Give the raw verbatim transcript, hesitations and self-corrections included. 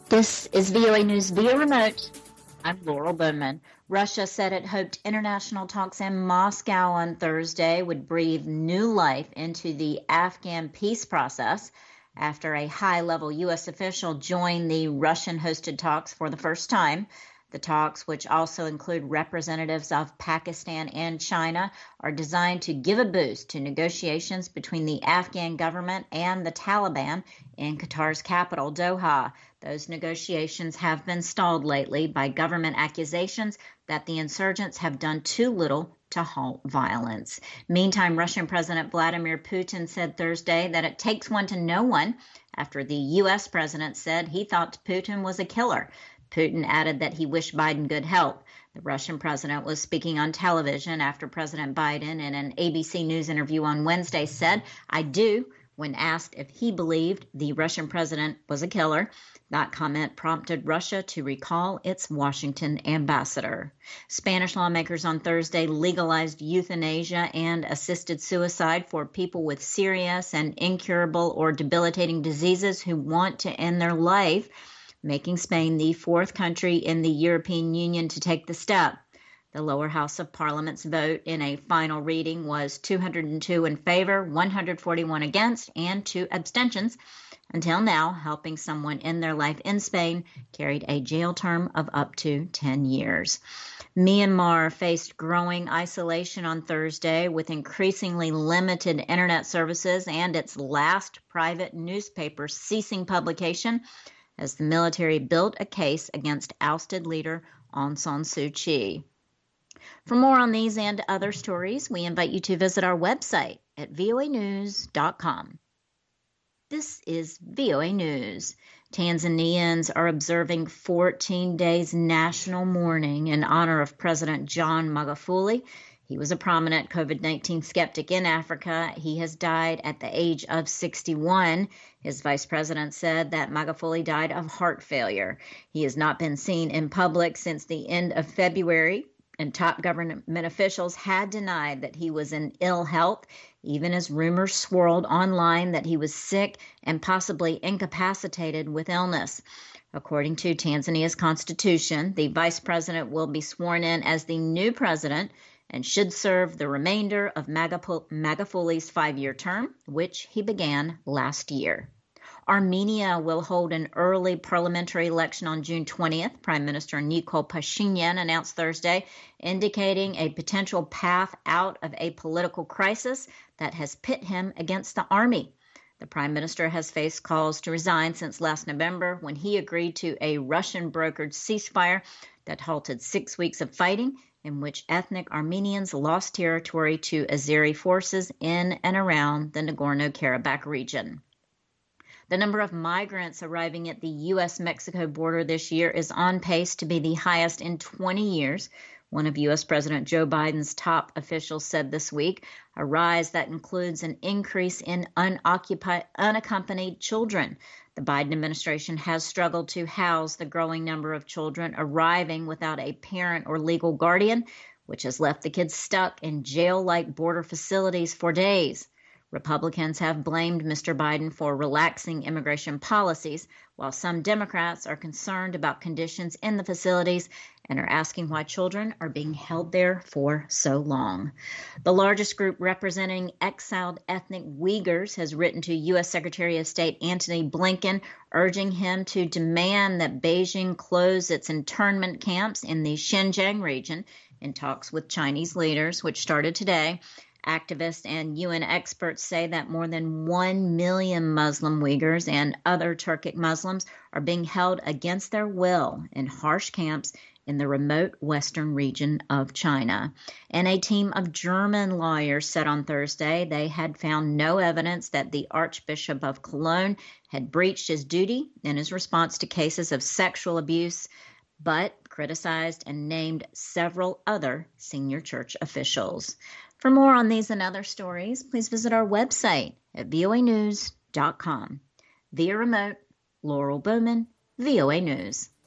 This is V O A News via remote. I'm Laurel Bowman. Russia said it hoped international talks in Moscow on Thursday would breathe new life into the Afghan peace process after a high-level U S official joined the Russian-hosted talks for the first time. The talks, which also include representatives of Pakistan and China, are designed to give a boost to negotiations between the Afghan government and the Taliban in Qatar's capital, Doha. Those negotiations have been stalled lately by government accusations that the insurgents have done too little to halt violence. Meantime, Russian President Vladimir Putin said Thursday that it takes one to know one after the U S president said he thought Putin was a killer. Putin added that he wished Biden good health. The Russian president was speaking on television after President Biden, in an A B C News interview on Wednesday, said, "I do," when asked if he believed the Russian president was a killer. That comment prompted Russia to recall its Washington ambassador. Spanish lawmakers on Thursday legalized euthanasia and assisted suicide for people with serious and incurable or debilitating diseases who want to end their life, making Spain the fourth country in the European Union to take the step. The lower house of Parliament's vote in a final reading was two hundred two in favor, one hundred forty-one against, and two abstentions. Until now, helping someone end their life in Spain carried a jail term of up to ten years. Myanmar faced growing isolation on Thursday with increasingly limited internet services and its last private newspaper ceasing publication as the military built a case against ousted leader Aung San Suu Kyi. For more on these and other stories, we invite you to visit our website at V O A news dot com. This is V O A News. Tanzanians are observing fourteen days national mourning in honor of President John Magufuli. He was a prominent COVID nineteen skeptic in Africa. He has died at the age of sixty-one. His vice president said that Magufuli died of heart failure. He has not been seen in public since the end of February, and top government officials had denied that he was in ill health, even as rumors swirled online that he was sick and possibly incapacitated with illness. According to Tanzania's constitution, the vice president will be sworn in as the new president and should serve the remainder of Magufuli's five-year term, which he began last year. Armenia will hold an early parliamentary election on June twentieth, Prime Minister Nikol Pashinyan announced Thursday, indicating a potential path out of a political crisis that has pit him against the army. The Prime Minister has faced calls to resign since last November when he agreed to a Russian-brokered ceasefire that halted six weeks of fighting in which ethnic Armenians lost territory to Azeri forces in and around the Nagorno-Karabakh region. The number of migrants arriving at the U S Mexico border this year is on pace to be the highest in twenty years, one of U S President Joe Biden's top officials said this week, a rise that includes an increase in unoccupied, unaccompanied children. The Biden administration has struggled to house the growing number of children arriving without a parent or legal guardian, which has left the kids stuck in jail-like border facilities for days. Republicans have blamed Mister Biden for relaxing immigration policies, while some Democrats are concerned about conditions in the facilities and are asking why children are being held there for so long. The largest group representing exiled ethnic Uyghurs has written to U S Secretary of State Antony Blinken, urging him to demand that Beijing close its internment camps in the Xinjiang region in talks with Chinese leaders, which started today. Activists and U N experts say that more than one million Muslim Uyghurs and other Turkic Muslims are being held against their will in harsh camps in the remote western region of China. And a team of German lawyers said on Thursday they had found no evidence that the Archbishop of Cologne had breached his duty in his response to cases of sexual abuse, but criticized and named several other senior church officials. For more on these and other stories, please visit our website at V O A news dot com. Via remote, Laurel Bowman, V O A News.